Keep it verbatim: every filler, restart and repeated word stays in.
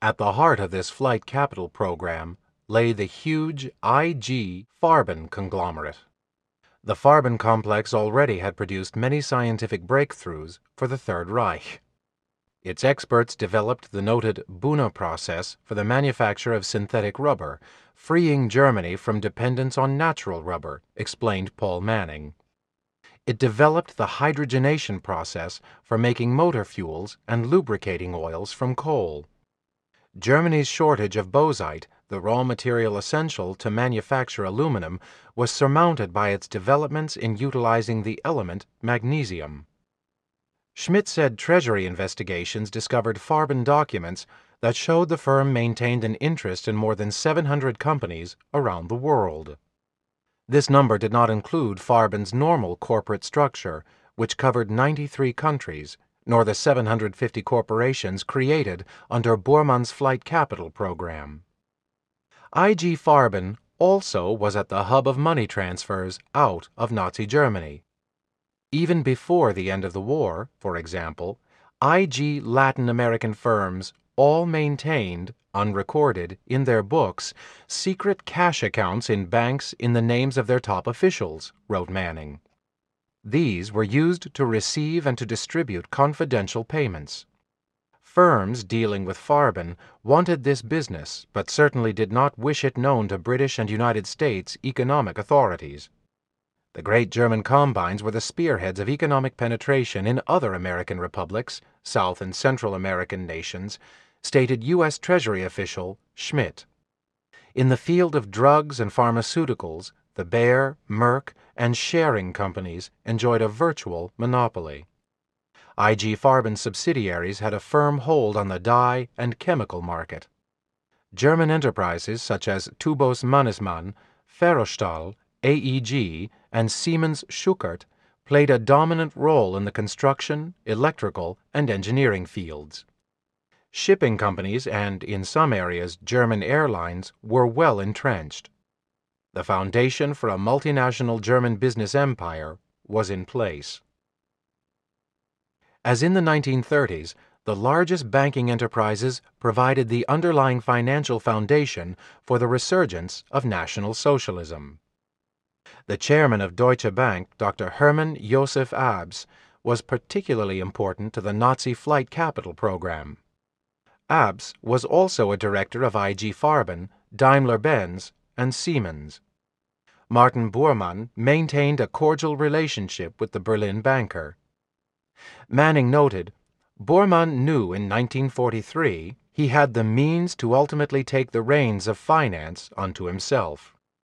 At the heart of this flight capital program lay the huge I G Farben conglomerate. The Farben complex already had produced many scientific breakthroughs for the Third Reich. Its experts developed the noted Buna process for the manufacture of synthetic rubber, freeing Germany from dependence on natural rubber, explained Paul Manning. It developed the hydrogenation process for making motor fuels and lubricating oils from coal. Germany's shortage of bauxite, the raw material essential to manufacture aluminum, was surmounted by its developments in utilizing the element magnesium. Schmidt said Treasury investigations discovered Farben documents that showed the firm maintained an interest in more than seven hundred companies around the world. This number did not include Farben's normal corporate structure, which covered ninety-three countries, nor the seven hundred fifty corporations created under Bormann's flight capital program. I G Farben also was at the hub of money transfers out of Nazi Germany. Even before the end of the war, for example, I G Latin American firms all maintained, unrecorded in their books, secret cash accounts in banks in the names of their top officials, wrote Manning. These were used to receive and to distribute confidential payments. Firms dealing with Farben wanted this business, but certainly did not wish it known to British and United States economic authorities. The great German combines were the spearheads of economic penetration in other American republics, South and Central American nations, stated U S Treasury official Schmidt. In the field of drugs and pharmaceuticals, the Bayer, Merck, and Schering companies enjoyed a virtual monopoly. I G Farben subsidiaries had a firm hold on the dye and chemical market. German enterprises such as Tubos Mannesmann, Ferrostahl, A E G, and Siemens Schuckert played a dominant role in the construction, electrical, and engineering fields. Shipping companies and, in some areas, German airlines were well entrenched. The foundation for a multinational German business empire was in place. As in the nineteen thirties, the largest banking enterprises provided the underlying financial foundation for the resurgence of National Socialism. The chairman of Deutsche Bank, Doctor Hermann Joseph Abs, was particularly important to the Nazi flight capital program. Abs was also a director of I G Farben, Daimler-Benz, and Siemens. Martin Bormann maintained a cordial relationship with the Berlin banker. Manning noted, Bormann knew in nineteen forty-three he had the means to ultimately take the reins of finance unto himself.